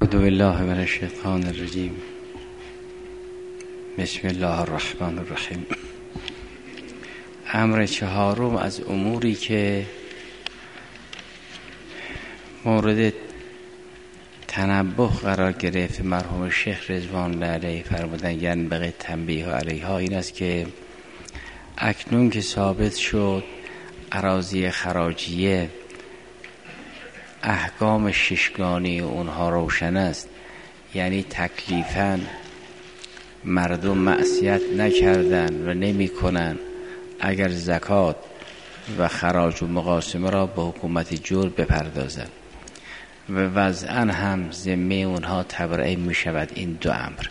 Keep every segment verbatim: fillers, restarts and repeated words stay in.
اعوذ بالله من الشیطان الرجیم. بسم الله الرحمن الرحیم. امر چهارم از اموری که مورد تنبه قرار گرفت مرحوم شیخ رضوان الله علیه فرمودن ینبغی تنبیه علیها، این است که اکنون که ثابت شد اراضی خراجیه احکام ششگانی اونها روشن است، یعنی تکلیفاً مردم معصیت نکردن و نمی کنن اگر زکات و خراج و مقاسمه را به حکومت جور بپردازن و وضعاً هم ذمه اونها تبرئه می شود. این دو امر،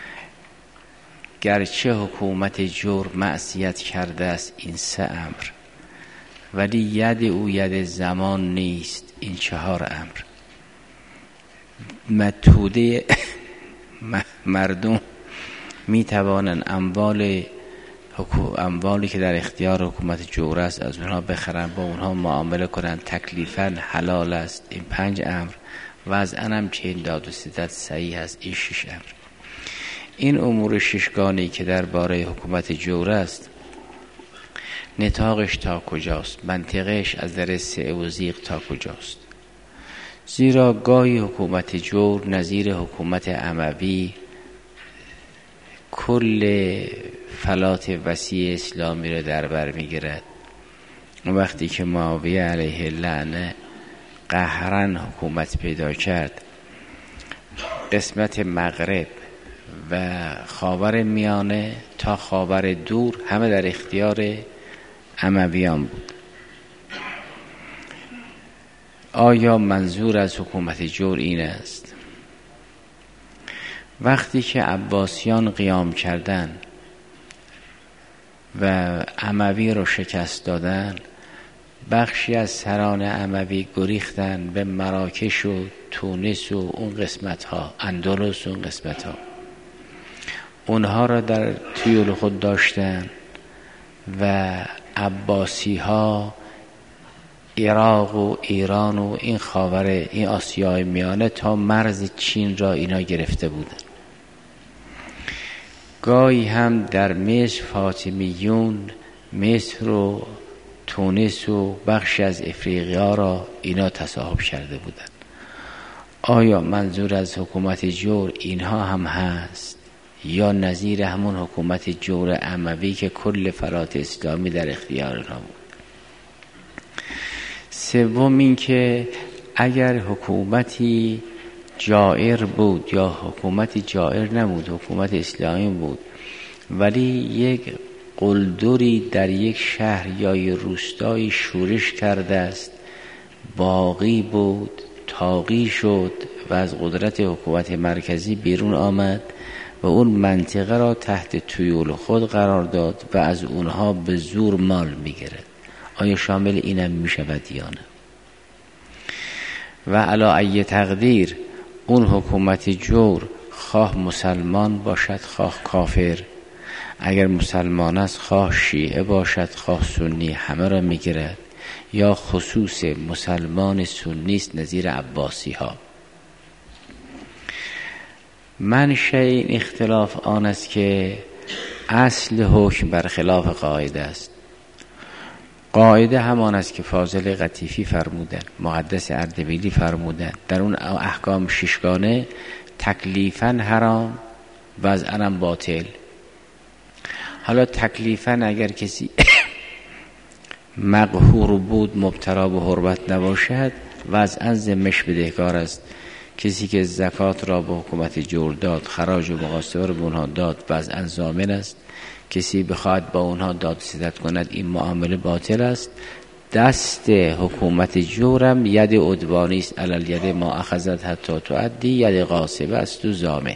گرچه حکومت جور معصیت کرده است این سه امر، ولی ید او ید زمان نیست. این چهار امر متوده مردم می توانند اموال اموالی که در اختیار حکومت جور است از اونها بخرن، با اونها معامله کنن، تکلیفاً حلال است. این پنج امر. وضعاً هم چنین داد و ستد صحیح است. این شش امر. این امور ششگانی که درباره حکومت جور است نطاقش تا کجاست، منطقش از در سعه و ضیق تا کجاست؟ زیرا گاهی حکومت جور نظیر حکومت اموی کل فلات وسیع اسلامی را در بر میگیرد. وقتی که معاویه علیه اللعنه قهرن حکومت پیدا کرد، قسمت مغرب و خاور میانه تا خاور دور همه در اختیار امویان بود. آیا منظور از حکومت جور این است؟ وقتی که عباسیان قیام کردن و اموی رو شکست دادن، بخشی از سران اموی گریختن به مراکش و تونس و اون قسمت ها، اندلس و اون قسمت ها، اونها را در تیول خود داشتن و عباسی ها عراق و ایران و این خاور این آسیای میانه تا مرز چین را اینا گرفته بودن. گاهی هم در مصر فاطمیون مصر و تونس و بخشی از افریقیا را اینا تصاحب کرده بودن. آیا منظور از حکومت جور اینها هم هست یا نظیر همون حکومت جور اموی که کل فلات اسلامی در اختیار اونها بود؟ سوم این که اگر حکومتی جائر بود یا حکومتی جائر نبود، حکومت اسلامی بود، ولی یک قلدری در یک شهر یا یک روستایی شورش کرده است، باقی بود، طاغی شد و از قدرت حکومت مرکزی بیرون آمد و اون منطقه را تحت تیول خود قرار داد و از اونها به زور مال میگیرد، آیا شامل اینم میشود یا نه؟ و علی ای تقدیر اون حکومت جور خواه مسلمان باشد خواه کافر، اگر مسلمان است خواه شیعه باشد خواه سنی، همه را میگیرد، یا خصوص مسلمان سنی است نظیر عباسی ها. منشأ این اختلاف آن است که اصل حکم برخلاف قاعده است. قاعده همان است که فاضل قطیفی فرمودن، مقدس اردبیلی فرمودن، در اون احکام ششگانه تکلیفاً حرام وضعاً باطل. حالا تکلیفاً اگر کسی مقهور بود، مبتلا به حرمت نباشد، وضعاً ذمش بدهکار است. کسی که زکات را به حکومت جور داد، خراج و مقاسمه را به اونها داد، وضعاً ضامن است. کسی بخواد با اونها داد ستد کند، این معامله باطل است. دست حکومت جورم ید عدوانی است، علل ید ما اخذت حتی تعدی، ید غاصبه است و ضامن.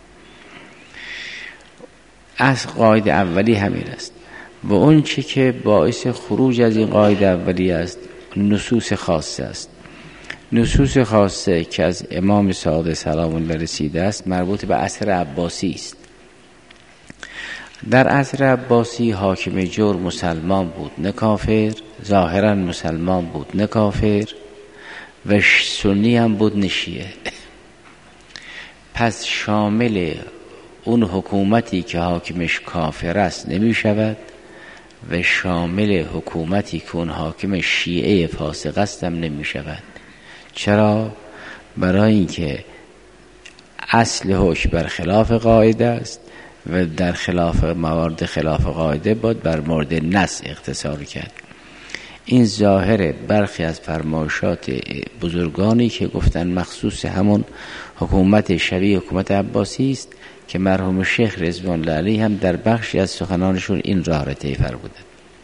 از قاعده اولی همین است. و اون چی که باعث خروج از این قاعده اولی است نصوص خاصه است. نصوص خاصه که از امام صادق سلام الله رسیده است مربوط به عصر عباسی است. در عصر عباسی حاکم جور مسلمان بود نه کافر، ظاهرا مسلمان بود نه کافر، و سنی هم بود نه شیعه. پس شامل اون حکومتی که حاکمش کافر است نمی شود و شامل حکومتی که اون حاکم شیعه فاسق است هم نمی شود. چرا؟ برای اینکه اصل حکم بر خلاف قاعده است و در خلاف موارد خلاف قاعده باید بر مورد نص اقتصار کرد. این ظاهر برخی از فرمایشات بزرگانی که گفتن مخصوص همون حکومت شبیه حکومت عباسی است که مرحوم شیخ رضوان الله علیه هم در بخشی از سخنانشون این راه را طی فرمودند.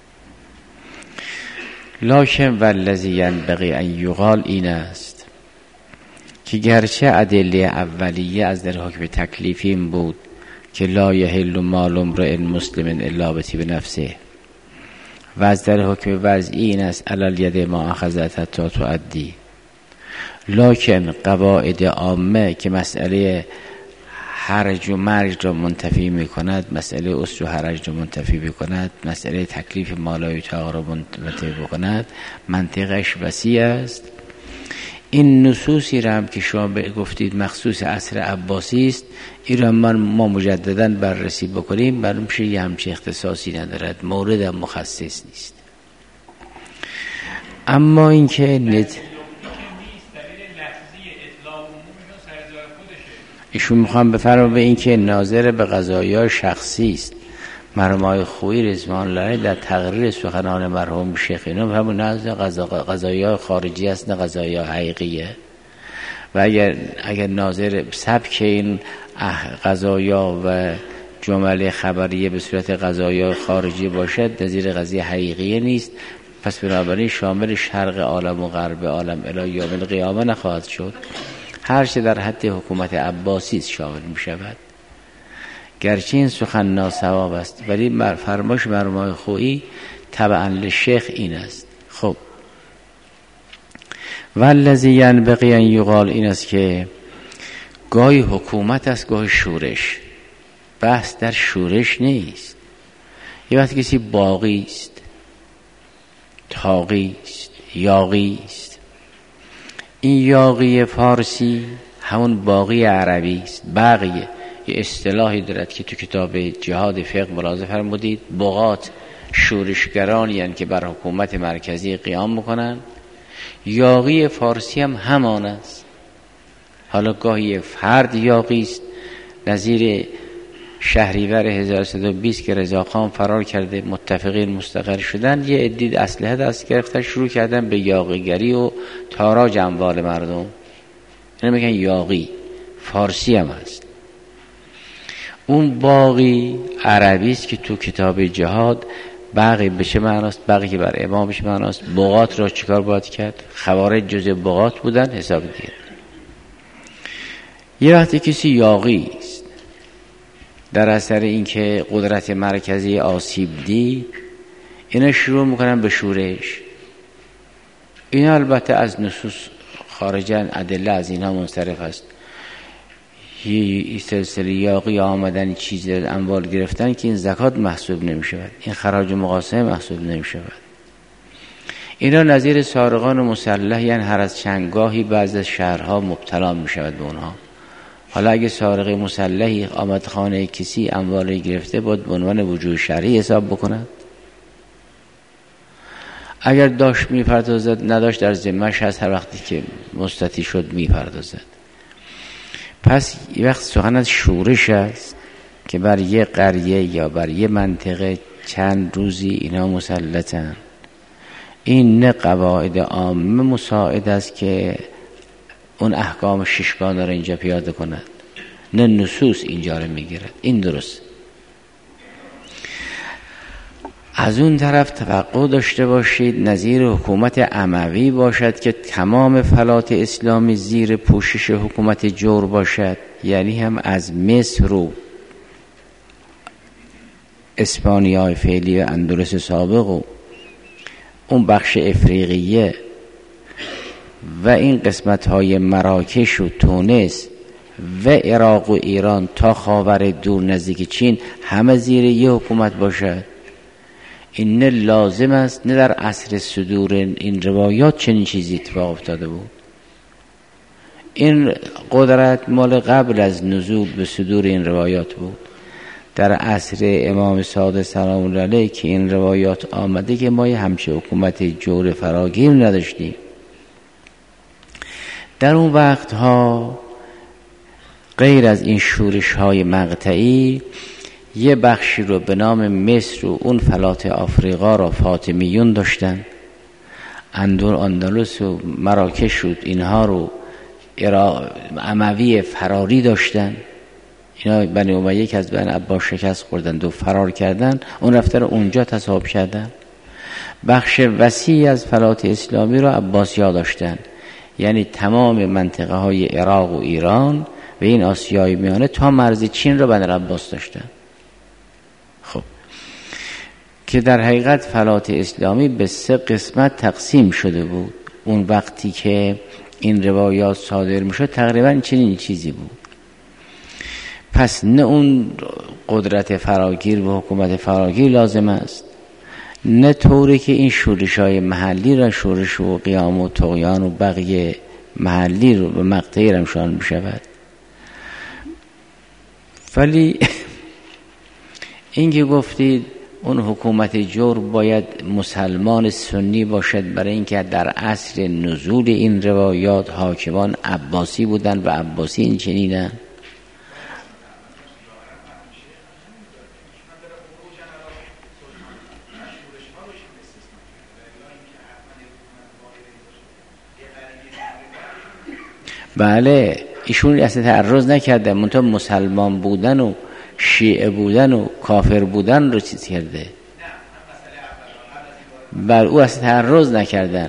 لکن والذی ینبغی ان یقال این است که گرچه ادله اولیه از در حکم تکلیفی این بود که لا یحل مال امرئ مسلم الا بطیب نفسه و از در حکم وضعی این است علل ید ما اخذت حتی تؤدی، لکن قواعد عامه که مسئله حرج و مرج را منتفی می کند، مسئله اسر و حرج را منتفی می کند، مسئله تکلیف مالای طاق را منتفی می کند، منطقش وسیع است. این نصوصی را هم که شما گفتید مخصوص عصر عباسی است، این را من ما مجددا بررسی بکنیم، معلوم میشه یه همچه اختصاصی ندارد، مورد هم مخصص نیست. اما اینکه ند... ایشون میخوام بفرمایند به این که ناظر به قضایای شخصی است. مرحوم آقای خویی رضوان الله علیه در تقریر سخنان مرحوم شیخ اینا همون نزد قضایای خارجی است نه قضایای حقیقیه. و اگر اگر ناظر سبک این قضایا و جمله خبریه به صورت قضایای خارجی باشد نظیر قضیه حقیقیه نیست، پس بنابراین شامل شرق عالم و غرب عالم الی یوم القیامه نخواهد شد. هر چه در حد حکومت عباسی شامل می شود. گرچه این سخن ناصواب است ولی فرمایش مرحوم خویی تبعا للشیخ این است. خب والذی ینبغی ان یقال این است که گاهی حکومت است گاهی شورش. بحث در شورش نیست. یه وقت کسی باغی است، تاغی است، یاغی است. این یاغی فارسی همون باغی عربی است. بقیه یه اصطلاحی دارد که تو کتاب جهاد فقه ملاحظه فرمودید، بغات شورشگرانی هستند که بر حکومت مرکزی قیام میکنن. یاغی فارسی هم همان است. حالا گاهی فرد یاغی است، نظیر شهریور هزار و سیصد و بیست که رضاخان فرار کرده متفقین مستقر شدن، یه عده اسلحه دست گرفتن شروع کردن به یاغیگری و تاراج اموال مردم. اینا میگن یاغی. فارسی هم هست. اون باغی عربی است که تو کتاب جهاد باغی به چه معناست؟ باغی که بر امام به چه معناست؟ بغات را چیکار باید کرد؟ خوارج جزء بغات بودن، حساب دیگه. یه وقتی کسی یاغی است در اثر اینکه قدرت مرکزی آسیب دید، اینا شروع میکنن به شورش. اینا البته از نصوص خارجن، ادله از اینها منصرف است. یه سلسله یاغی آمدن چیز اموال گرفتن که این زکات محسوب نمی شود، این خراج مقاسمه محسوب نمی شود. اینا نظیر سارقان مسلح، یعنی هر از چندگاهی بعض از شهرها مبتلا می شود به اونها. حالا اگه سارق مسلحی آمد خانه کسی اموالی گرفته باید به عنوان وجوه شرعی حساب بکند. اگر داشت می پردازد، نداشت در ذمه‌اش هست، هر وقتی که مستطیع شد می پردازد. پس یه وقت سخن از شورش است که بر یه قریه یا بر یه منطقه چند روزی اینا مسلطن. این نه قواعد عامه مساعد است که اون احکام ششگانه را اینجا پیاده کند، نه نصوص اینجا را میگیرد. این درست. از اون طرف توقع داشته باشید نظیر حکومت اموی باشد که تمام فلات اسلامی زیر پوشش حکومت جور باشد، یعنی هم از مصر و اسپانیای فعلی و اندلس سابق و اون بخش افریقیه و این قسمت های مراکش و تونس و عراق و ایران تا خاور دور نزدیک چین همه زیر یه حکومت باشد. این نه لازم است، نه در عصر صدور این روایات چنین چیزی اتفاق افتاده بود. این قدرت مال قبل از نزول به صدور این روایات بود. در عصر امام صادق سلام الله علیه که این روایات آمده که ما همچه حکومت جور فراگیر نداشتیم. در اون وقتها غیر از این شورش های مقطعی یه بخشی رو به نام مصر و اون فلات آفریقا را فاطمیون داشتن، اندور اندلس و مراکش شد اینها رو اموی فراری داشتن. اینا بنی امیه که از بنی عباس شکست خوردن و فرار کردن، اون رفته رو اونجا تصاحب کردن. بخش وسیعی از فلات اسلامی رو عباسی‌ها داشتن، یعنی تمام منطقه های عراق و ایران و این آسیای میانه تا مرز چین رو بنی عباس داشتن. خب که در حقیقت فلات اسلامی به سه قسمت تقسیم شده بود. اون وقتی که این روایات صادر میشد تقریبا چنین چیزی بود. پس نه اون قدرت فراگیر و حکومت فراگیر لازم است، نه طوری که این شورش‌های محلی را شورش و قیام و طغیان و بقیه محلی رو به مقطعی رمشان بشود. ولی اینکه گفتید اون حکومت جور باید مسلمان سنی باشد برای اینکه در عصر نزول این روایات حاکمان عباسی بودن و عباسی این چنینن. بله ایشون اصلا تعرض نکردن، منتها مسلمان بودن و شیعه بودن و کافر بودن رو چیز کرده. بر او اصلا تعرض نکردن.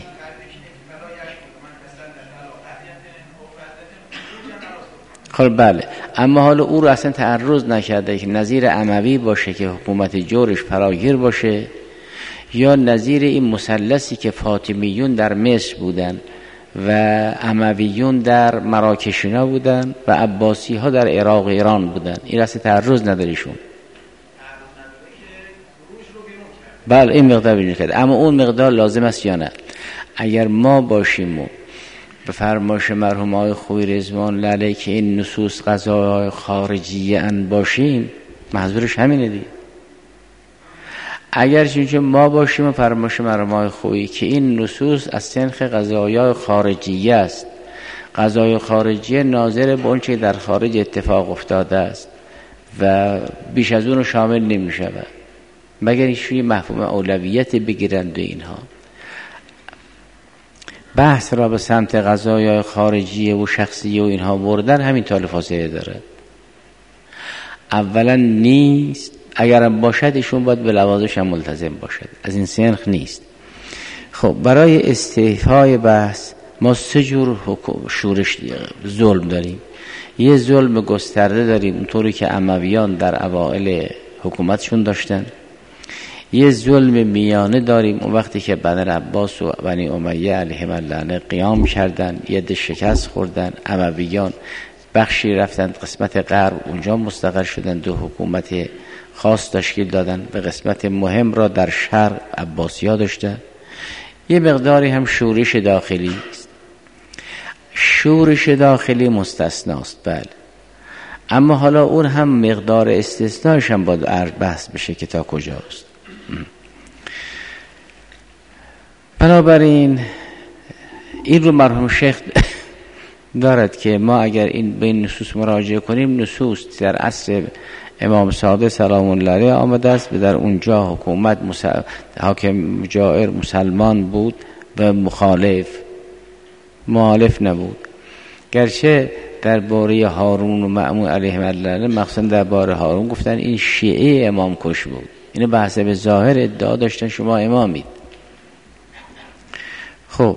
خب بله، اما حالا او رو اصلا تعرض نکرده که نظیر اموی باشه که حکومت جورش فراگیر باشه، یا نظیر این مثلثی که فاطمیون در مصر بودن و امویون در مراکشینا بودن و عباسی ها در عراق و ایران بودن. این اصلا تعرض نداریشون. بله این مقدار بیرون کرد، اما اون مقدار لازم است یا نه؟ اگر ما باشیم و به فرمایش مرحوم آقای خویی رضوان الله علیه که این نصوص قضاهای خارجیه ان باشیم، محظورش همینه دیگه. اگر چون ما باشیم و فرمایش مرحوم آقای خویی که این نصوص از سنخ قضاهای خارجیه است، قضای خارجیه ناظر به اون چه در خارج اتفاق افتاده است و بیش از اون شامل نمی شود، مگر ایشون مفهوم اولویت بگیرند و اینها. بحث را به سمت قضاهای خارجیه و شخصیه و اینها بردن همین طال فاصله داره. اولا نیست، اگرم باشد ایشون باید به لوازمش هم ملتزم باشد، از این سنخ نیست. خب برای استیفای بحث ما سه جور شورش ظلم داریم. یه ظلم گسترده داریم اونطوری که امویان در اوائل حکومتشون داشتن. یه ظلم میانه داریم اون وقتی که بنی عباس و بنی امیه علیهم اللعنه قیام کردن، یه ده شکست خوردن، امویان بخشی رفتن قسمت غرب اونجا مستقر شدن، دو حکومت خاص تشکیل دادن و قسمت مهم را در شرق عباسی‌ها داشتن. یه مقداری هم شورش داخلی است. شورش داخلی مستثناست بله، اما حالا اون هم مقدار استثناش هم باید بحث بشه که تا کجاست. بنابراین این رو مرحوم شیخ دارد که ما اگر این به این نصوص مراجعه کنیم، نصوص در عصر امام صادق سلام الله علیه آمده است و در اونجا حکومت مسل... حاکم جائر مسلمان بود و مخالف مخالف نبود. گرچه در باره هارون و مأمون علیهم اللعنه مخصوصا در باره هارون گفتن این شیعه امام کش بود، اینو به حسب ظاهر ادعا داشتن شما امامید. خب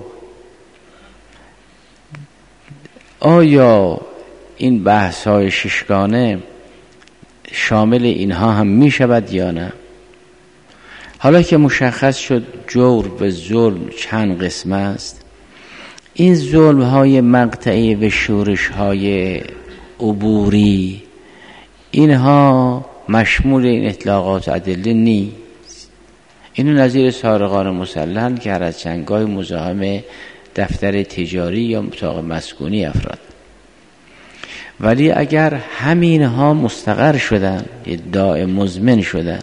آیا این بحث های ششگانه شامل اینها هم می شود یا نه؟ حالا که مشخص شد جور و ظلم چند قسم است، این ظلم های مقطعی و شورش های عبوری اینها مشمول این اطلاقات ادله نیست. اینو نظیر سارقان مسلحن که هر از چنگای مزاحم دفتر تجاری یا اتاق مسکونی افراد. ولی اگر همین ها مستقر شدن، داء مزمن شدن،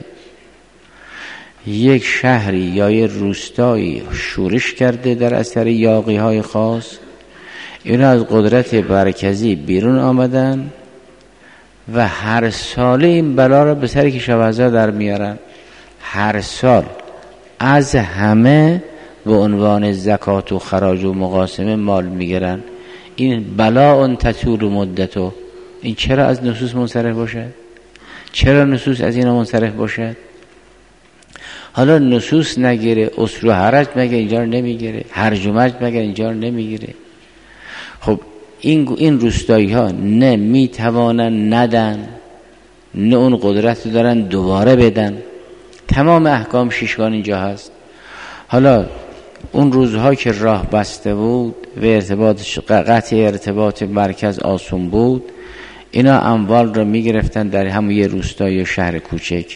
یک شهری یا یک روستایی شورش کرده در اثر یاغی های خاص، اینا از قدرت مرکزی بیرون آمدن و هر سال این بلا را به سر کشاورزا در میارن. هر سال از همه به عنوان زکات و خراج و مقاسمه مال میگیرن. این بلا اون تطول مدتو، این چرا از نصوص منصرف باشد؟ چرا نصوص از اینا منصرف باشد؟ حالا نصوص نگیره، اصل و حرج مگه اینجا رو نمیگیره؟ هرج و مرج مگه اینجا رو نمیگیره؟ خب این این روستایی ها نه میتوانن ندن، نه اون قدرت رو دارن دوباره بدن. تمام احکام شیشگان اینجا هست. حالا اون روزها که راه بسته بود و ارتباط قطع ارتباط مرکز آسون بود، اینا اموال رو میگرفتن در همون یه روستای و شهر کوچک،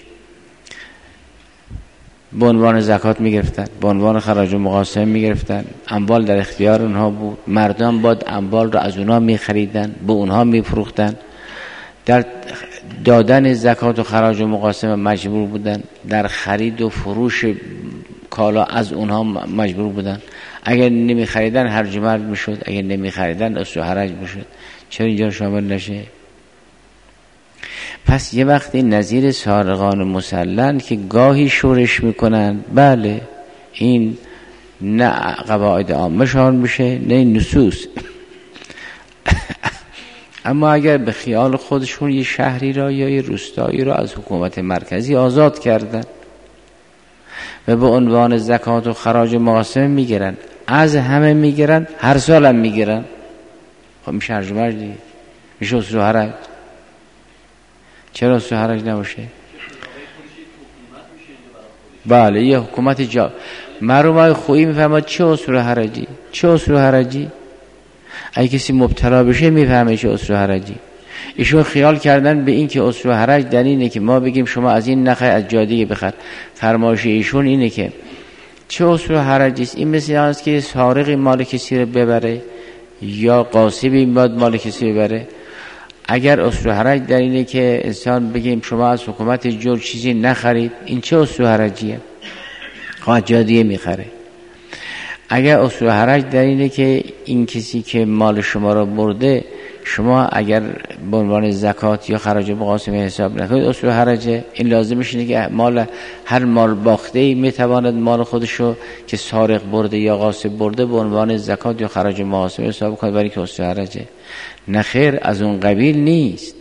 به عنوان زکات میگرفتن، به عنوان خراج و مقاسمه میگرفتن. اموال در اختیار اونها بود، مردم باید اموال رو از اونها میخریدن، به اونها میفروختن. در دادن زکات و خراج و مقاسمه مجبور بودن، در خرید و فروش کالا از اونها مجبور بودن. اگر نمی خریدن هرج و مرج میشد، اگر نمی خریدن اصل و حرج میشد. چرا اینجا شامل نشه؟ پس یه وقتی نظیر سارقان مسلن که گاهی شورش میکنن، بله این نه قواعد عامه شامل میشه نه نصوص. اما اگر به خیال خودشون یه شهری را یا یه روستایی را از حکومت مرکزی آزاد کردن و به عنوان زکات و خراج و مقاسمه میگیرن، از همه میگیرن، هر سال هم میگیرن، خب میشه هرج و مرج دیگه، میشه اصل و حرج. چرا اصل و حرج نباشه؟ بله یه حکومت جا مرحوم خویی میفهمد چه اصل و حرجی، چه اصل و حرجی. اگه کسی مبتلا بشه میفهمه چه اصل و حرجی. ایشون خیال کردن به این که اصل و حرج در اینه که ما بگیم شما از این نخواهی از جادیه بخر. فرمایش ایشون اینه که چه اصل و حرجی است؟ این مثل است که سارقی مال کسی رو ببره یا غاصبی مال کسی ببره. اگر اصل و حرج در اینه که انسان بگیم شما از حکومت جور چیزی نخرید، این چه اصل و حرجیه؟ خواهد جادیه میخره. اگر اصل و حرج در اینه که این کسی که مال شما رو برده، شما اگر به عنوان زکات یا خراج مقاسمه حساب نکنید، اصل و حرجه. این لازمش اینه که مال هر مال باخته‌ای میتواند مال خودشو که سارق برده یا غاصب برده به عنوان زکات یا خراج مقاسمه حساب کنه، برای که اصل و حرجه. نه خیر، از اون قبیل نیست.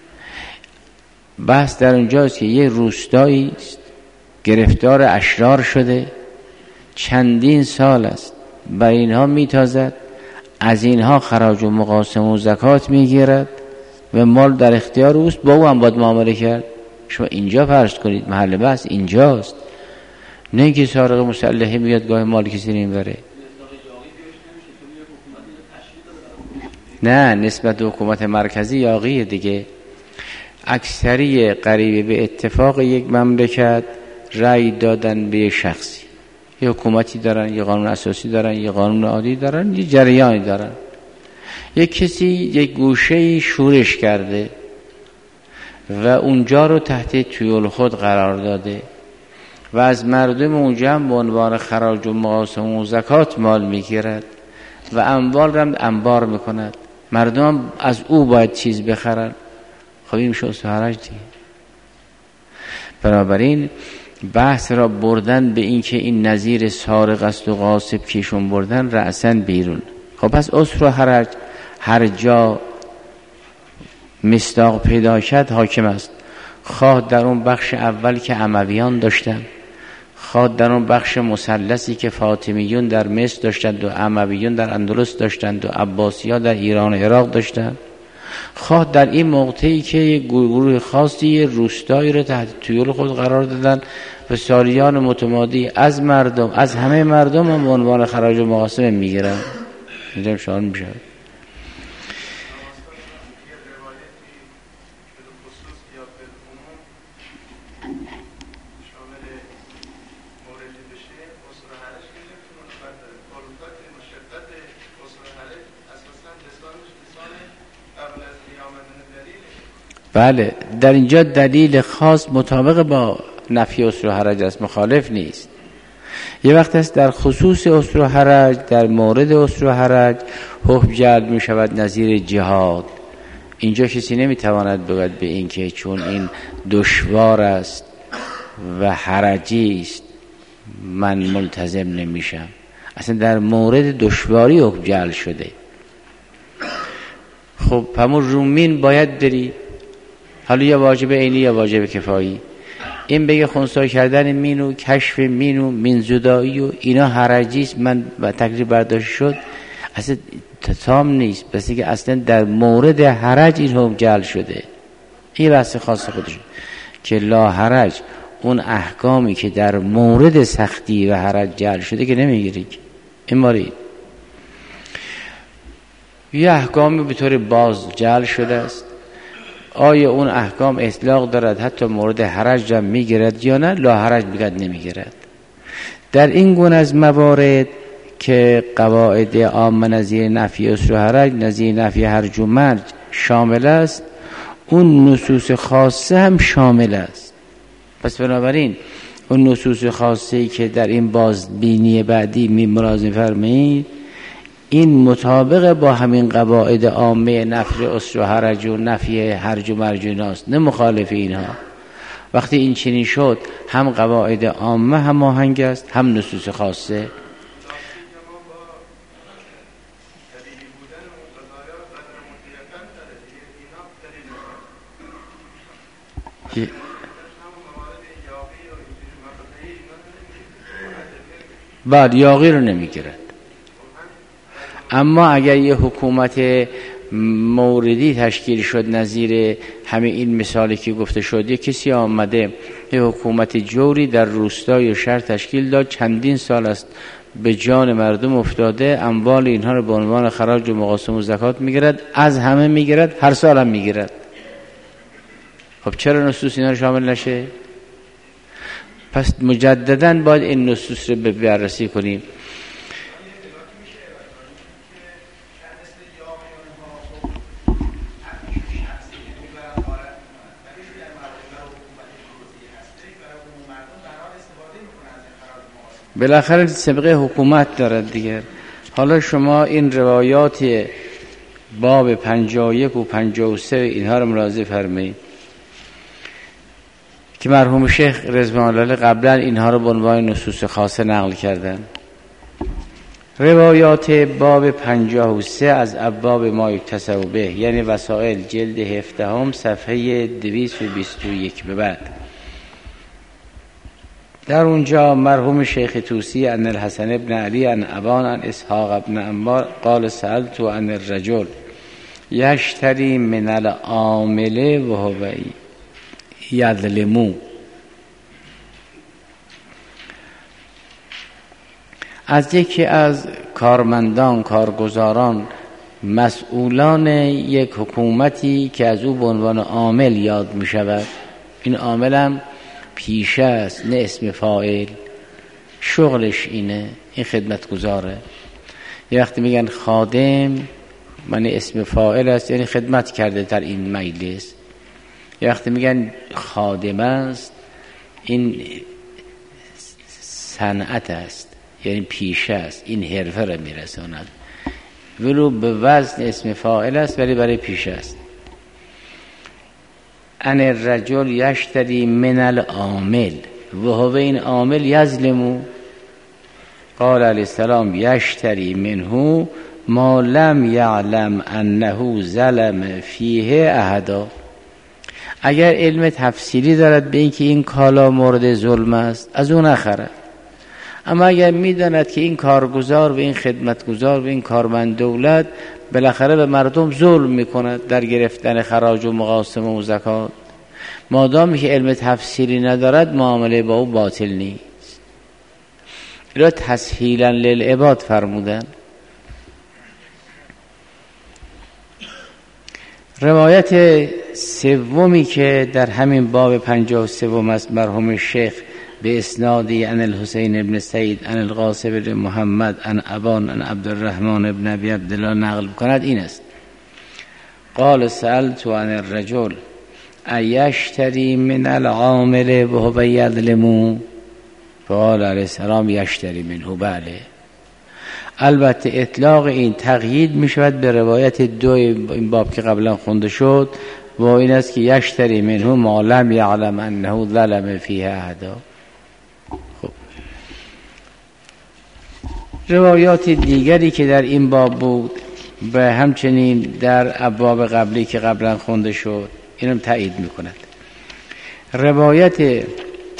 بحث در اونجاست که یه روستایی گرفتار اشرار شده، چندین سال است برای اینها میتازد، از اینها خراج و مقاسمه و زکات میگیرد و مال در اختیار اوست، با او هم باید معامله کرد. شما اینجا فرض کنید محل بحث اینجاست، نه اینکه سارق مسلحی میاد گاه مال کسی نمیبره. نه، نسبت به حکومت مرکزی یاغیه دیگه. اکثری قریب به اتفاق یک مملکت رأی دادن به شخصی، یه حکومتی دارن، یه قانون اساسی دارن، یه قانون عادی دارن، یه جریانی دارن. یک کسی یک گوشه شورش کرده و اونجا رو تحت تویل خود قرار داده و از مردم اونجا هم به عنوان خراج و مقاسمه و زکات مال میگیرد و اموال رو هم انبار میکند. مردم از او باید چیز بخرن. خب این میشه اصل و حرج دیگه. بنابراین بحث را بردن به این که این نظیر سارق است و غاصب کیشون بردن رأساً بیرون. خب پس اصل و حرج هر جا مصداق پیدا شد حاکم است. خواه در اون بخش اول که امویان داشتن، خواه در اون بخش مثلثی که فاطمیون در مصر داشتند و امویون در اندلس داشتند و عباسی‌ها در ایران و عراق داشتند، خواه در این موقعی که یک گروه خاصی یه روستایی رو تحت تویل خود قرار دادن و سالیان متمادی از مردم، از همه مردم هم به عنوان خراج و مقاسمه میگیرن. میدونم شان میشه. مشقت بله، در اینجا دلیل خاص مطابق با نفی عسر و حرج است، مخالف نیست. یه وقت است در خصوص عسر و حرج، در مورد عسر و حرج حکم جلب می شود نظیر جهاد. اینجا کسی نمیتواند بگوید به این که چون این دشوار است و حرجی است من ملتزم نمیشم. اصلا در مورد دشواری حکم جلب شده. خب همون رومین باید بری، حالا یا واجب عینی یا واجب کفایی. این بگه خنثی کردن مین و کشف مین و مین زدایی و اینا حرجی است، من با تکلیف برداشت شد، اصلا تام نیست. بس که اصلا در مورد حرج این حکم جعل شده. این بحث خاص خودش که لا حرج، اون احکامی که در مورد سختی و حرج جعل شده که نمیگیری. این ماری یه احکامی به طور باز جعل شده است، آیا اون احکام اطلاق دارد حتی مورد حرج هم میگیرد یا نه؟ لا حرج بگد نمیگیرد. در این گونه از موارد که قواعد عامه نظیر نفی عسر و حرج، نظیر نفی هرج و مرج شامل است، اون نصوص خاصه هم شامل است. پس بنابراین اون نصوص خاصه‌ای که در این بازبینی بعدی می ملاحظه فرمایید، این مطابق با همین قواعد عامه نفی عسر و حرج و نفی هرج و مرج ناست، نه مخالف اینها. وقتی این چنین شد هم قواعد عامه هم آهنگ است، هم نصوص خاصه. بعد یاغی رو نمیگیرد. اما اگر یه حکومت موردی تشکیل شد نظیر همه این مثالی که گفته شد، یه کسی آمده یه حکومت جوری در روستای و شهر تشکیل داد، چندین سال است به جان مردم افتاده، اموال اینها رو به عنوان خراج و مقاسم و زکات میگیرد، از همه میگیرد، هر سال هم میگیرد. خب چرا نصوص اینا رو شامل نشه؟ پس مجدداً باید این نصوص رو بررسی کنیم. بالاخره سابقه حکومت دارد دیگر. حالا شما این روایات باب پنجاه و یک و پنجاه و سه اینها رو ملاحظه فرمایید که مرحوم شیخ رضوان الله قبلا اینها رو به عنوان نصوص خاصه نقل کردن. روایات باب پنجاه و سه از ابواب ما یکتسب به، یعنی وسائل، جلد هفدهم صفحه دویست و بیست و یک به بعد. در اونجا مرحوم شیخ طوسی ان الحسن ابن علی ان ابان ان اسحاق ابن عمار قال سألت عن الرجل یشتری من العامله و هو یظلمو. از یکی از کارمندان، کارگزاران، مسئولان یک حکومتی که از او به عنوان عامل یاد می شود. این عامل هم پیشه است، نه اسم فاعل، شغلش اینه، این خدمتگزاره. یه وقتی میگن خادم من اسم فاعل است، یعنی خدمت کرده در این مجلس. یه وقتی میگن خادم است، این صنعت است، یعنی پیشه است، این حرفه را میرساند. ولو به وزن اسم فاعل است ولی برای پیشه است. ان الرجل یشتری من العامل و هو این عامل یظلمو. قال علیه السلام یشتری منه ما لم یعلم انه ظلم فیه احدا. اگر علم تفصیلی دارد به اینکه این کالا مورد ظلم است، از اون نخرد. اما اگر میداند که این کارگزار و این خدمتگزار و این کارمند دولت بالاخره به مردم ظلم میکند در گرفتن خراج و مقاسم و زکات، مادامی که علم تفصیلی ندارد معامله با او باطل نیست. اینا تسهیلا للعباد فرمودن. روایت سومی که در همین باب پنجاه و سوم از مرحوم شیخ به اسنادی ان الحسین ابن سعید ان القاسم ابن محمد ان ابان ان عبدالرحمن ابن ابی عبدالله نقل کند این است: قال سألت عن الرجل ایشتری من العامل و هو یظلم؟ فقال علیه السلام یشتری منه. بله. البته اطلاق این تقیید می شود به روایت دو این باب که قبلا خونده شد و این است که یشتری منه ما لم یعلم انه ظلم فیه احدا. خب روایات دیگری که در این باب بود و همچنین در ابواب قبلی که قبلا خونده شد اینم تایید می کند. روایت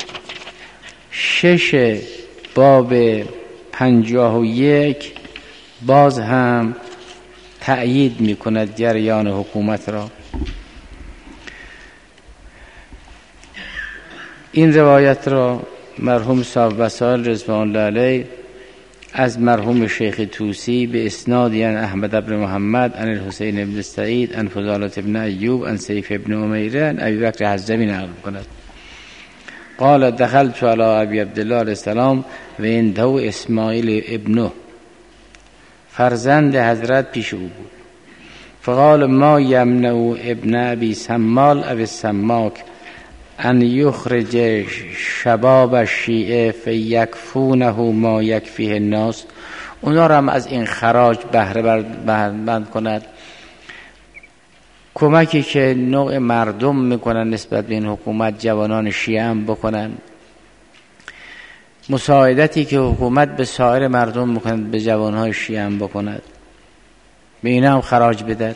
شش باب پنجاه و یک باز هم تأیید می کند جریان حکومت را. این روایت را مرحوم صاحب وسائل رضوان الله علیه از مرحوم شیخ طوسی به اسناد عن احمد بن محمد عن الحسین بن سعید عن فضالة بن ایوب عن سیف بن امیره عن ابی بکر حزمی نقل کند. قال دخلت على ابی عبدالله علیه السلام و عنده اسماعیل ابنه، فرزند حضرت پیش او بود. فقال ما یمنع ابن ابی سمال او السماک ان یخرج شباب الشیعه فیکفونه ما یکفیه الناس. اونا را هم از این خراج بهره بند کند، کمکی که نوع مردم میکنن نسبت به این حکومت جوانان شیعه هم بکنن، مساعدتی که حکومت به سایر مردم میکند به جوانهای شیعه هم بکند، به اینا هم خراج بدهد.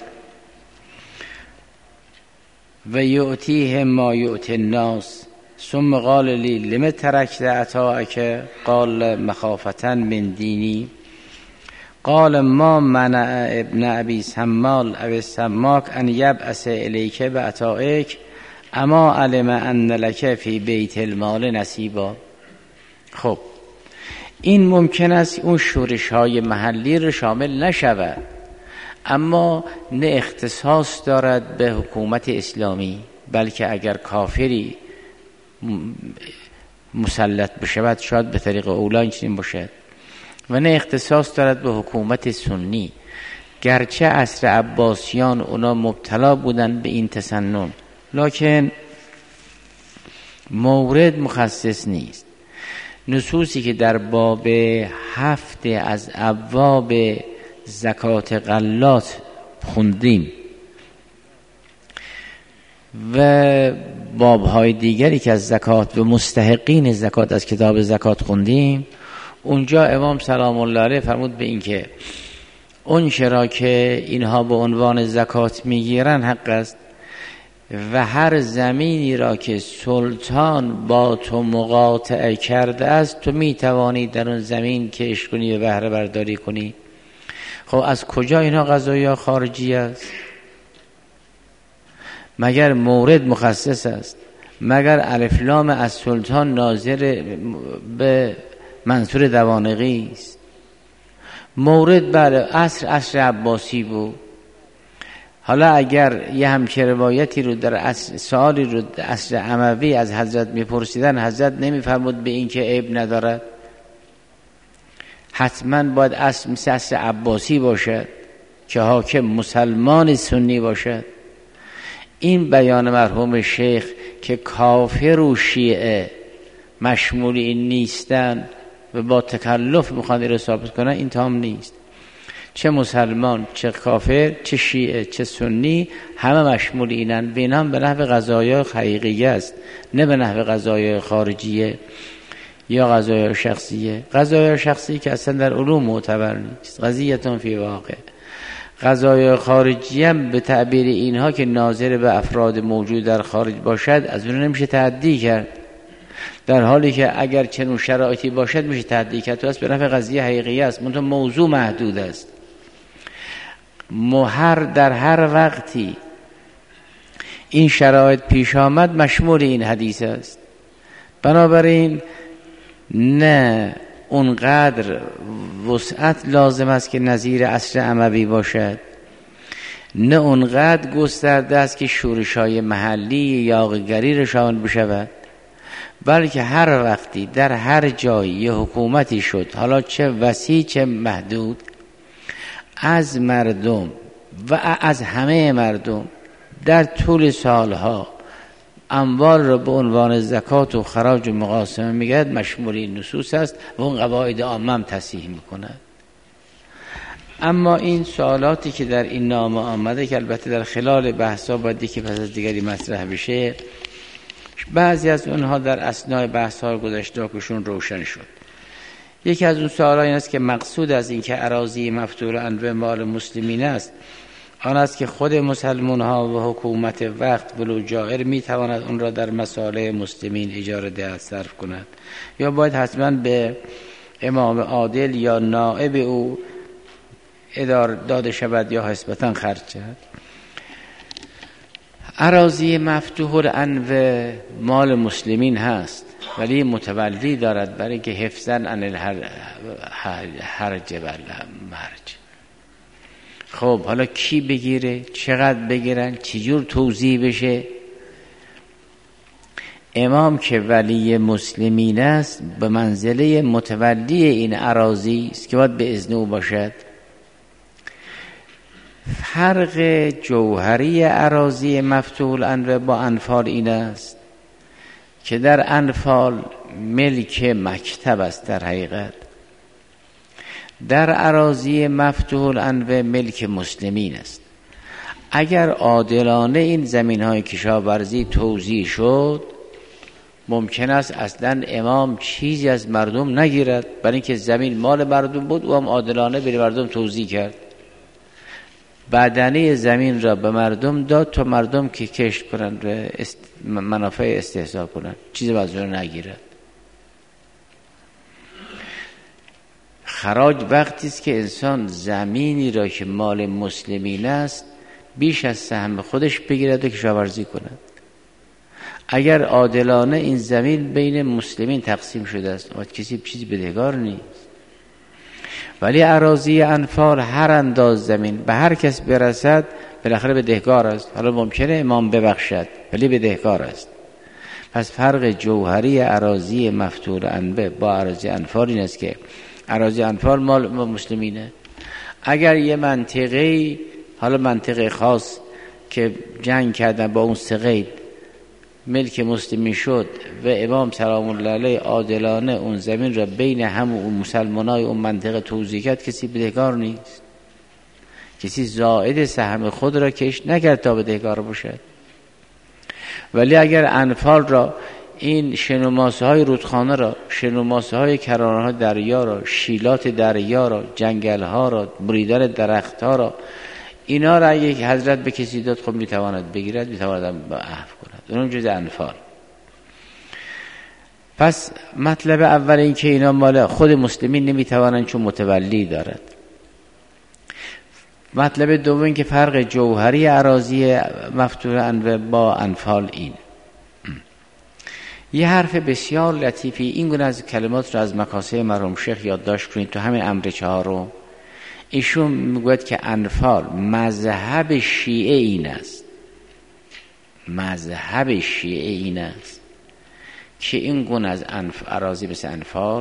و یعطیه ما یعطی الناس. ثم قال لی لم ترکت عطاءک؟ قال مخافة من دینی. قال ما منع ابن ابی سمال او السماک ان یبعث الیک بعطائک اما علم ان لک فی بیت المال نصیبا. خب این ممکن است اون شورش های محلی رو شامل نشود، اما نه اختصاص دارد به حکومت اسلامی، بلکه اگر کافری مسلط بشود شاید به طریق اولا این باشد، و نه اختصاص دارد به حکومت سنی، گرچه عصر عباسیان اونا مبتلا بودن به این تسنن، لکن مورد مخصص نیست. نصوصی که در باب هفت از ابواب زکات غلات خوندیم و بابهای دیگری که از زکات و مستحقین زکات از کتاب زکات خوندیم، اونجا امام سلام الله علیه فرمود به این که اون چرا که اینها به عنوان زکات میگیرن حق است و هر زمینی را که سلطان با تو مقاطعه کرده است تو میتوانی در اون زمین کش کنی و بهره برداری کنی. خب از کجا اینها قضایا خارجی است؟ مگر مورد مخصص است؟ مگر الف لام از سلطان ناظر به منصور دوانقی است؟ مورد بله عصر عصر عباسی بود. حالا اگر یه همچه روایتی رو در عصر سوالی رو در عصر اموی از حضرت میپرسیدن، حضرت نمیفرمود به این که عیب ندارد، حتما باید عصر مثل عصر عباسی باشد که حاکم مسلمان سنی باشد. این بیان مرحوم شیخ که کافر و شیعه مشمول این نیستن و با تکلف میخوان این رو ثابت کنن، این تام نیست. چه مسلمان، چه کافر، چه شیعه، چه سنی، همه مشمول اینن. به اینام به نحو قضایای حقیقیه است، نه به نحو قضایای خارجیه یا قضایای شخصیه. قضایای شخصی که اصلا در علوم معتبر نیست، قضیتون فی واقع. قضایای خارجی هم به تعبیر اینها که ناظر به افراد موجود در خارج باشد از اون نمیشه تعدی کرد، در حالی که اگر چنون شرایطی باشد میشه تعدی کرد. تو است به نفع قضیه حقیقی است، منتها موضوع محدود است. هر در هر وقتی این شرایط پیش آمد مشمول این حدیث است. بنابراین نه اونقدر وسعت لازم است که نظیر عصر اموی باشد، نه اونقدر گسترده است که شورش‌های محلی یاغیگری را شامل بشود، بلکه هر وقتی در هر جایی یه حکومتی شد، حالا چه وسیع چه محدود، از مردم و از همه مردم در طول سالها اموال را به عنوان زکات و خراج و مقاسمه میگرد مشمول این نصوص است و اون قواعد عامه هم تصحیح میکند. اما این سوالاتی که در این نامه آمده که البته در خلال بحثا باید یکی پس از دیگری مطرح بشه، بعضی از اونها در اثنای بحث‌ها گذشته کشون روشن شد. یکی از اون سوال‌ها این است که مقصود از این که اراضی مفتوح انواع مال مسلمین است آن است که خود مسلمان‌ها و حکومت وقت ولو جائر می‌تواند اون را در مصالح مسلمین اجاره دهد صرف کند یا باید حتما به امام عادل یا نائب او ادار داده شود یا حسبتاً خرج شود. اراضی مفتوح الانواع مال مسلمین هست ولی متولی دارد برای که حفظاً عن الحرج و المرج. خب حالا کی بگیره، چقدر بگیرن، چجور توزیع بشه؟ امام که ولی مسلمین است به منزله متولی این اراضی است که باید به اذن او باشد. فرق جوهری اراضی مفتوح الانواع با انفال این است که در انفال ملک مکتب است، در حقیقت در اراضی مفتوح الانواع ملک مسلمین است. اگر عادلانه این زمین های کشاورزی توزیع شد ممکن است اصلا امام چیزی از مردم نگیرد، برای اینکه زمین مال مردم بود او هم عادلانه به مردم توزیع کرد، بدنه زمین را به مردم داد تا مردم که کشت کنند و است... منافع استحصال کنند، چیزی از اون نگیرد. خراج وقتی است که انسان زمینی را که مال مسلمین است بیش از سهم خودش بگیرد و کشاورزی کند. اگر عادلانه این زمین بین مسلمین تقسیم شده است و کسی چیزی بدهکار نیست. ولی اراضی انفال هر انداز زمین به هر کس برسد بالاخره بدهکار است. حالا ممکنه امام ببخشد ولی بدهکار است. پس فرق جوهری اراضی مفتوح الانواع با اراضی انفال این است که اراضی انفال مال مسلمینه. اگر یه منطقه، حالا منطقه خاص که جنگ کردن با اون سقید ملک مسلمی شد و امام سلام الله علیه عادلانه اون زمین را بین همون مسلمانای اون منطقه توزیع کرد، کسی بدهکار نیست، کسی زائد سهم خود را کش نکرد تا بدهکار باشد. ولی اگر انفال را این شنوماسه های رودخانه را، شنوماسه های کرانه های دریا را، شیلات دریا را، جنگل ها را، بریدن درخت ها را، اینا را اگه حضرت به کسی داد خب میتواند بگیرد، میتواند با عفو کند. اون جز انفال. پس مطلب اول این که اینا مال خود مسلمین نمیتوانند چون متولی دارد. مطلب دوم این که فرق جوهری اراضی مفتوح الانواع با انفال این. یه حرف بسیار لطیفی این گونه از کلمات را از مکاسب مرحوم شیخ یادداشت کنید تو همین امر چهارم. ایشون میگوید که انفال مذهب شیعه این است، مذهب شیعه این است که این گونه از انف... اراضی مثل انفال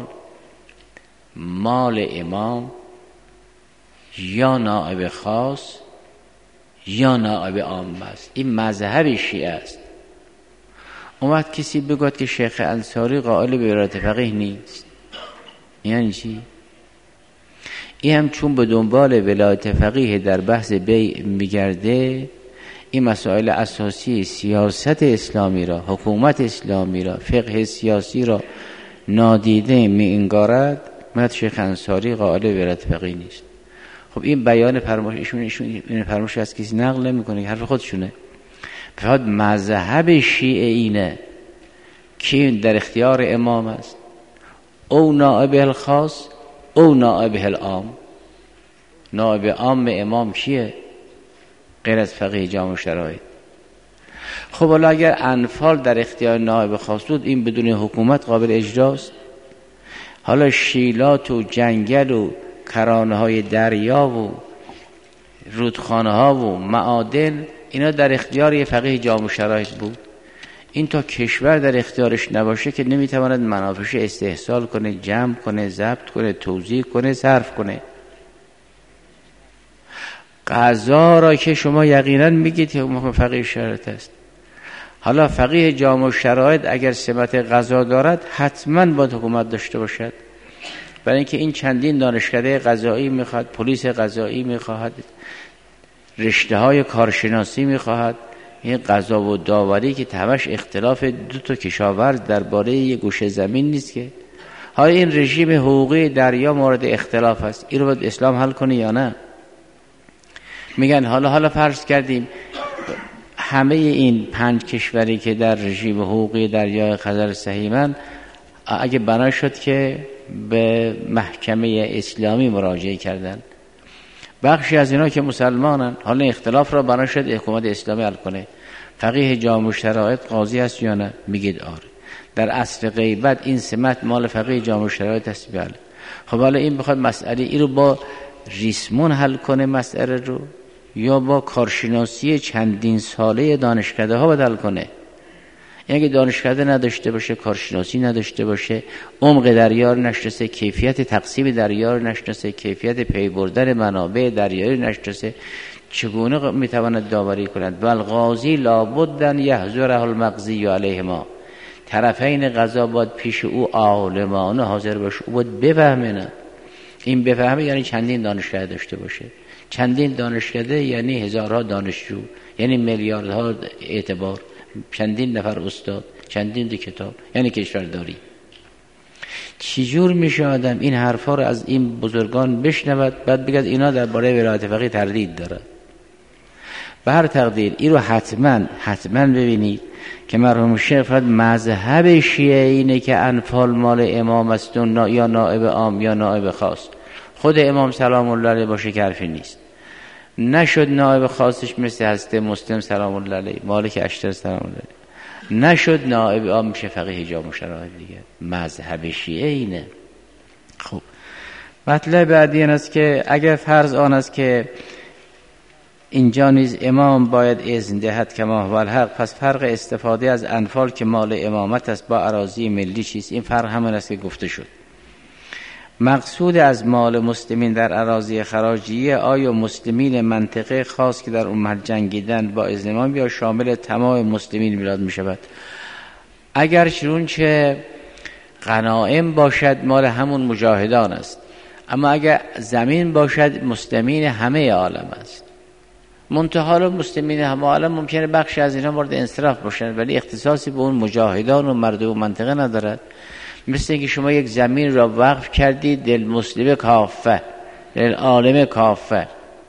مال امام یا نائب خاص یا نائب عام است. این مذهب شیعه است. اومد کسی بگوید که شیخ انصاری قائل به ولایت فقیه نیست، یعنی چی؟ این هم چون به دنبال ولایت فقیه در بحث بیع میگرده، این مسائل اساسی سیاست اسلامی را، حکومت اسلامی را، فقه سیاسی را نادیده می انگارد، مد شیخ انصاری قائل به ولایت فقیه نیست. خب این بیان فرمایش ایشون ایشون این فرمایش از کسی نقل نمیکنه، حرف خودشونه. فقط مذهب شیعه اینه که در اختیار امام است، او نائب الخاص او نائب العام. نائب عام امام کیه غیر از فقیه جامع شرایط؟ خب حالا اگر انفال در اختیار نائب خاص بود این بدون حکومت قابل اجراست. حالا شیلات و جنگل و کرانه های دریا و رودخانه ها و معادن اینا در اختیار یه فقیه جامع شرایط بود. این تا کشور در اختیارش نباشه که نمیتواند منافعش استحصال کنه، جمع کنه، ضبط کنه، توزیع کنه، صرف کنه. قضا را که شما یقینا میگید که فقیه شرایط است. حالا فقیه جامع الشرائط اگر سمت قضا دارد حتما باید حکومت داشته باشد، برای اینکه این چندین دانشکده قضایی میخواد، پلیس قضایی میخواهد، رشته های کارشناسی میخواهد. این قضا و داوری که همش اختلاف دو تا کشاورز درباره یک گوشه زمین نیست که. حالا این رژیم حقوقی دریا مورد اختلاف است، این رو باید اسلام حل کنه یا نه؟ میگن حالا حالا فرض کردیم همه این پنج کشوری که در رژیم حقوقی دریای خزر سهیمن، اگه بنا شد که به محکمه اسلامی مراجعه کردن، بخشی از اینا که مسلمانن، حالا اختلاف را بنا شد حکومت اسلامی حل کنه، فقیه جامع الشرائط قاضی هست یا نه؟ میگید آره. در اصل غیبت این سمت مال فقیه جامع الشرائط هست. بله. خب حالا این بخواد مسئله این رو با ریسمون حل کنه مسئله رو، یا با کارشناسی چندین ساله دانشکده ها بدل کنه؟ یعنی دانشکده نداشته باشه، کارشناسی نداشته باشه، عمق دریا رو نشناسه، کیفیت تقسیم دریا رو نشناسه، کیفیت پی بردن منابع دریایی رو نشناسه، چگونه میتواند داوری کند؟ بل قاضی لابد ان یحضره المقضی علیهما، طرفین قضا باید پیش او عالمانه حاضر باشه، او باید بفهمه. نه این بفهمه یعنی چندین دانشکده داشته باشه، چندین دانشکده یعنی هزارها دانشجو، یعنی میلیاردها اعتبار، چندین نفر استاد، چندین دو کتاب، یعنی کشورداری. چجور میشه آدم این حرفا رو از این بزرگان بشنود بعد بگد اینا درباره ولایت فقیه تردید داره؟ به هر تقدیر این رو حتما حتما ببینید که مرحوم شیخ فرد مذهب شیعه اینه که انفال مال امام است یا نائب عام یا نائب خاص. خود امام سلام الله علیه باشه که حرفی نیست. نشد نائب خاصش مثل حضرت مسلم سلام الله علیه، مالک اشتر سلام الله علیه، نشد نائب عام میشه فقیه جامع الشرائط دیگه. مذهب شیعه اینه. خب مطلب بعدی این است که اگر فرض آن است که اینجا نیز امام باید اذن دهد کما هو الحق، پس فرق استفاده از انفال که مال امامت است با اراضی ملی چیست؟ این فرق همون است که گفته شد. مقصود از مال مسلمین در اراضی خراجیه آیا مسلمین منطقه خاص که در اون محل جنگیدن با اذن امام یا شامل تمام مسلمین میلاد می شود؟ اگر چون چه غنایم باشد مال همون مجاهدان است، اما اگر زمین باشد مسلمین همه عالم است. منتها مسلمین همه عالم ممکنه بخشی از اینا مورد انصراف باشن ولی اختصاصی به اون مجاهدان و مردم و منطقه ندارد. مثل اینکه شما یک زمین را وقف کردید دل مسلم کافه، دل عالم کافه،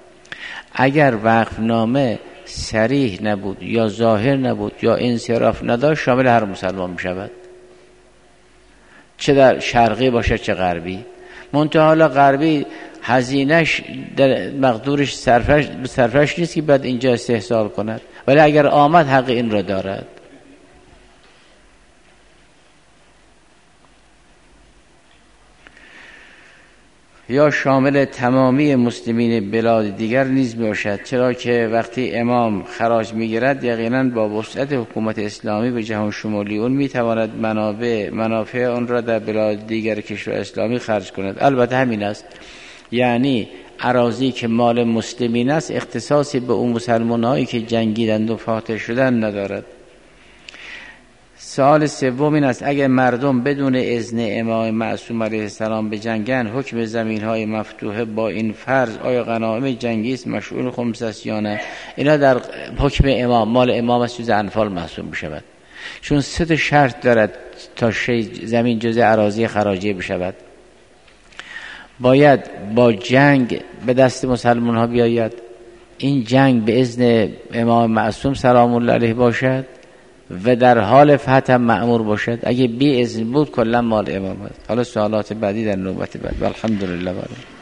اگر وقف نامه صریح نبود یا ظاهر نبود یا انصراف نداشت شامل هر مسلمان می شود، چه در شرقی باشه چه غربی. منتها حالا غربی هزینهش در مقدورش صرفش صرفش نیست که بعد اینجا استحصال کند، ولی اگر آمد حق این را دارد. یا شامل تمامی مسلمین بلاد دیگر نیز باشد، چرا که وقتی امام خراج میگیرد یقینا با وسعت حکومت اسلامی به جهان شمولی اون میتواند منابع منافع اون را در بلاد دیگر کشور اسلامی خرج کند. البته همین است، یعنی اراضی که مال مسلمین است اختصاصی به اون مسلمان هایی که جنگیدند و فاتح شدن ندارد. سوال سوم این است اگر مردم بدون اذن امام معصوم علیه السلام به جنگن، حکم زمین های مفتوحه با این فرض آیا غنایم جنگی است مشغول خمس است یا نه؟ اینا در حکم امام مال امام است جز انفال محسوب میشود، چون سه تا شرط دارد تا زمین جزء اراضی خراجی بشود. باید با جنگ به دست مسلمان ها بیاید، این جنگ به اذن امام معصوم سلام الله علیه باشد و در حال فتح هم مأمور باشد. اگه بی اذن بود کلا مال امام است. حالا سوالات بعدی در نوبت بعد. الحمدلله.